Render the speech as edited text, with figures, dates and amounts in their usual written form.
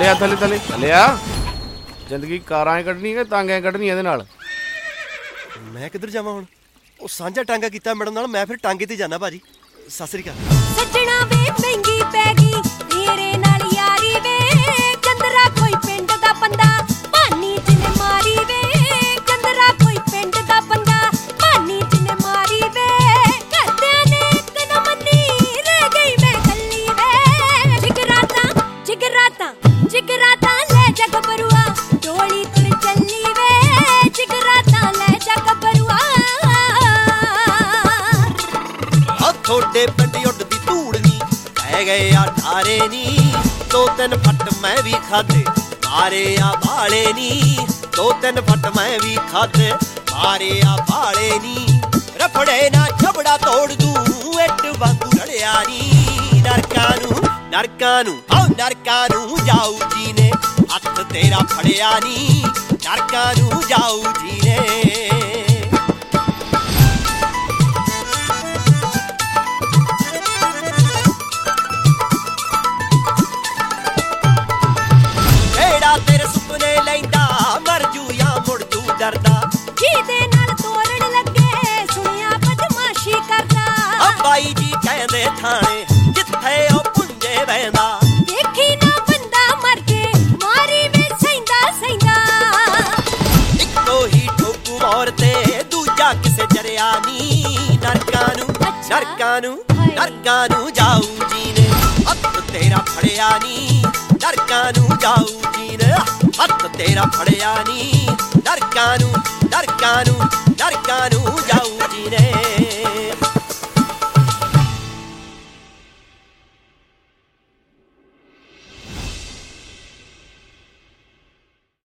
ਥੱਲੇ ਆ ਥੱਲੇ ਥੱਲੇ ਥੱਲੇ ਆ। ਜ਼ਿੰਦਗੀ ਕਾਰਾਂ ਕੱਢਣੀ ਕਿ ਤਾਂਗੇ ਕੱਢਣੀ ਇਹਦੇ ਨਾਲ। ਮੈਂ ਕਿੱਧਰ ਜਾਵਾਂ ਹੁਣ? ਉਹ ਸਾਂਝਾ ਟਾਂਗਾ ਕੀਤਾ ਮੈਡਮ ਨਾਲ, ਮੈਂ ਫਿਰ ਟਾਂਗੇ ਤੇ ਜਾਣਾ ਭਾਜੀ। ਸਤਿ ਸ੍ਰੀ ਅਕਾਲ। ਸੱਜਣਾ ਵੇ ਮਹਿੰਗੀ ਪੈ ਗਈ ਤੇਰੇ ਨਾਲ ਯਾਰੀ ਵੇ, ਚੰਦਰਾ ਕੋਈ ਪਿੰਡ ਦਾ ਬੰਦਾ ਭਾਨੀ ਜਿਹਨੇ ਮਾਰੀ ਵੇ, ਚੰਦਰਾ ਕੋਈ ਪਿੰਡ ਦਾ ਬੰਦਾ ਭਾਨੀ ਜਿਹਨੇ ਮਾਰੀ ਵੇ, ਘਰਦਿਆਂ ਨੇ ਇੱਕ ਨਾ ਮੰਨੀ ਰਹਿ ਗਈ ਮੈਂ ਕੱਲੀ ਵੇ, ਜਿਗਰਾਤਾਂ ਜਿਗਰਾਤਾਂ ਜਿਗਰਾਤਾਂ ਲੈ ਜਾ ਗੱਭਰੂਆ ਡੋਲੀ ਤੁਰ ਚੱਲੀ ਵੇ, ਜਿਗਰਾਤਾਂ ਲੈ ਜਾ ਗੱਭਰੂਆ। ਥੋੜੇ ਪਿੰਡ ਉੱਡਦੀ ਧੂੜ ਨੀ ਪੈ ਗਏ ਆ ਠਾਰੇ ਨੀ, 2-3 ਫੱਟ ਮੈਂ ਵੀ ਖਾਦੇ ਮਾਰੇ ਆ ਬਾਲੇ ਨੀ, 2-3 ਫੱਟ ਮੈਂ ਵੀ ਖਾਦੇ ਮਾਰੇ ਆ ਬਾਲੇ ਨੀ, ਰਫੜੇ ਨਾ ਛਬੜਾ ਤੋੜ ਦੂੰ ਇੱਟ ਵਾਂਗੂ ਲੜਿਆ ਨੀ, ਨਰਕਾਂ ਨੂੰ ਆਓ ਨਰਕਾਂ ਨੂੰ ਜਾਊ ਜੀ ਨੇ ਹੱਥ ਤੇਰਾ ਫੜਿਆ ਨੀ, ਨਰਕਾਂ ਨੂੰ ਜਾਊ ਜੀ ਨੇ। ਤੇਰੇ ਸੁਪਨੇ ਲੈਂਦਾ ਮਰ ਜੂ ਜਾਂ ਮੁੜ ਜੂ ਡਰਦਾ, ਜਿਹਦੇ ਨਾਲ ਤੋੜਨ ਲੱਗੇ ਸੁਣਿਆ ਬਦਮਾਸ਼ੀ ਕਰਦਾ, ਆ ਬਾਈ ਜੀ ਕਹਿੰਦੇ ਥਾਣੇ ਜਿੱਥੇ ਉਹ ਪੁੰਜੇ ਬਹਿੰਦਾ, ਦੇਖੀ ਨਾ ਬੰਦਾ ਮਰ ਕੇ ਮਾਰੀ ਵੇ ਸੈਂਦਾ ਸੈਂਦਾ, ਇੱਕੋ ਹੀ ਠੋਕੂ ਮੋਰ ਤੇ ਦੂਜਾ ਕਿਸੇ ਜਰਿਆ ਨੀ, ਨਰਕਾਂ ਨੂੰ ਜਾਊ ਜੀ ਨੇ ਹੱਥ ਤੇਰਾ ਫੜਿਆ ਨੀ, ਨਰਕਾਂ ਨੂੰ ਜਾਊ ਜੀ ਨੇ ਹੱਥ ਤੇਰਾ ਫੜਿਆ ਨੀ, ਨਰਕਾਂ ਨੂੰ ਜਾਊ ਜੀ ਨੇ।